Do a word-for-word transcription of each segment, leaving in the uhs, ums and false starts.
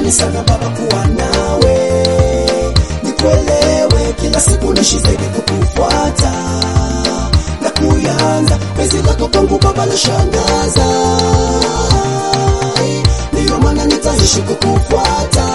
natamani sana baba kuwa nawe, nikuelewe kila siku nishi zaidi kukufuata na kuyanza penzi lako kwangu baba la shangaza, ndiyo maana nitaishi kukufuata.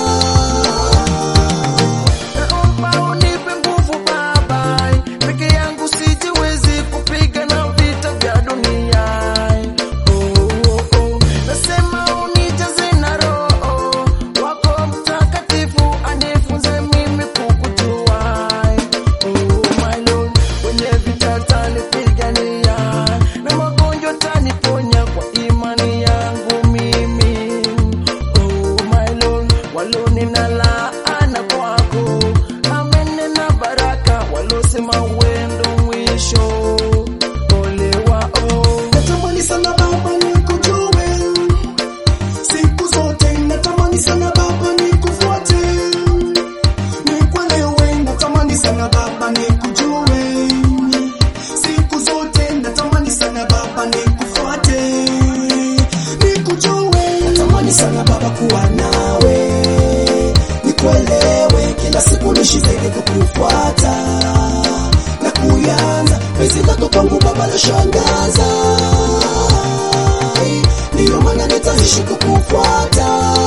Sana baba kuwa nawe, nikuelewe kila siku nishi zaidi kukufuata na kuyanza penzi lako kwangu baba la shangaza, ndiyo maana nitaishi kukufuata.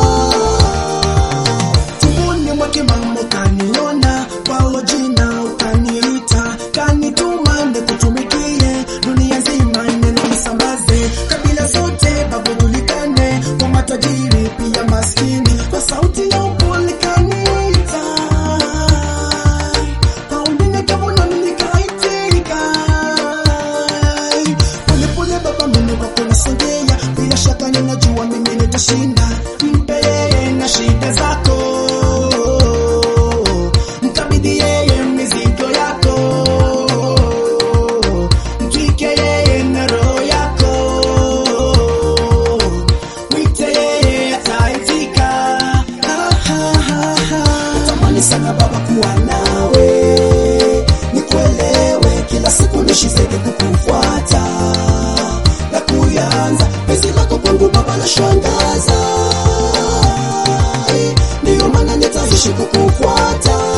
Tumboni mwake mama kaniona, kwa jina ukaniita, kanituma nikutumikie dunia nzima neno nisambaze, kabila zote babu julikane, kwa matajiri pia maskini, kwa sauti ya upole kaniita, kwa unyenyekevu nami nikaitika. Pole pole baba mimi kwa kunisongea, bila shaka ninajua mimi nitashinda, mpe yeye na shida zako, mkabidhi yeye mizigo yako, mtwike yeye na roho yako, mwite yeye ataitika. Natamani sana baba kuwa nawe, nikuelewe kila siku nishi zaidi kukufuata na kuyanza penzi lako kwangu baba la shangaza, ndiyo maana nitaishi kukufuata.